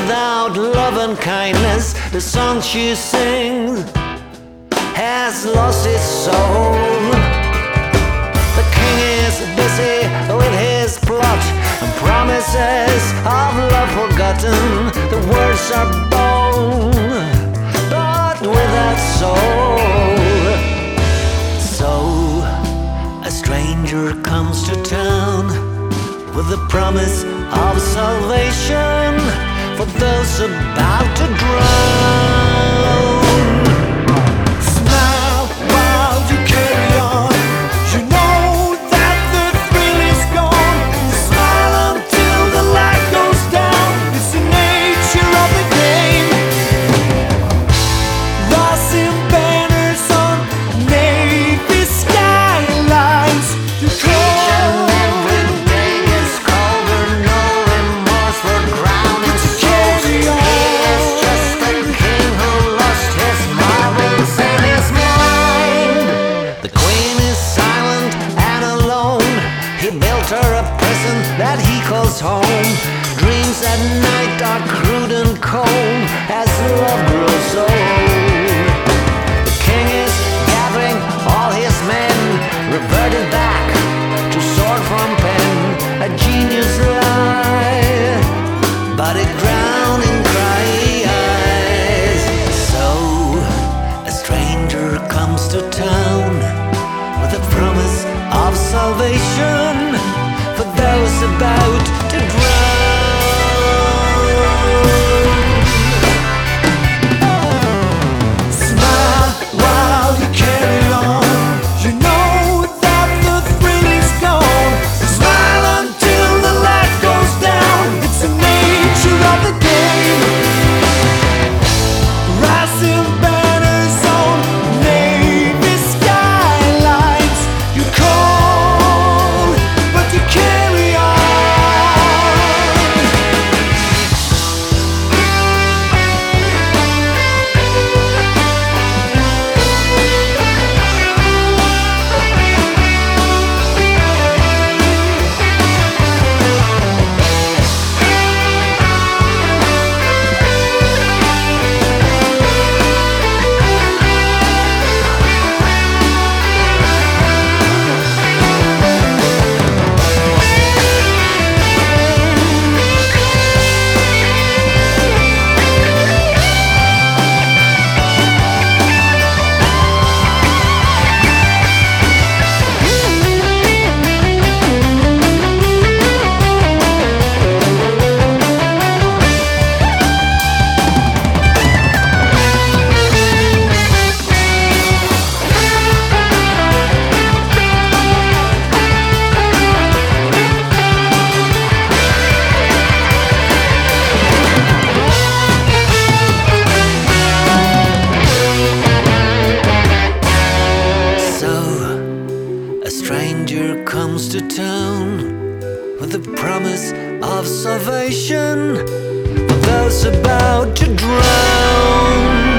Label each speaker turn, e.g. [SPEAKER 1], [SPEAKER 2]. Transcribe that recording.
[SPEAKER 1] without love and kindness. The song she sings has lost its soul. The king is busy with his plot and promises of love forgotten. The words are bold, but without soul. So a stranger comes to town with the promise of salvation for those about to drown. Smile while you carry on. You know that the thrill is gone. Smile until the light goes down. It's the nature of the game. Rising banners on navy skylines. You that he calls home. Dreams at night are crude and cold as love grows old. The king is gathering all his men, reverted back to sword from pen. A genius lie, but it drowned in crying eyes. So a stranger comes to town with a promise of salvation for those about to drown. Smile while you carry on. You know that the thrill is gone. Smile until the light goes down. It's the nature of the game. Rising banners on navy skylines. You cold, but you carry on. Comes to town with the promise of salvation for those about to drown.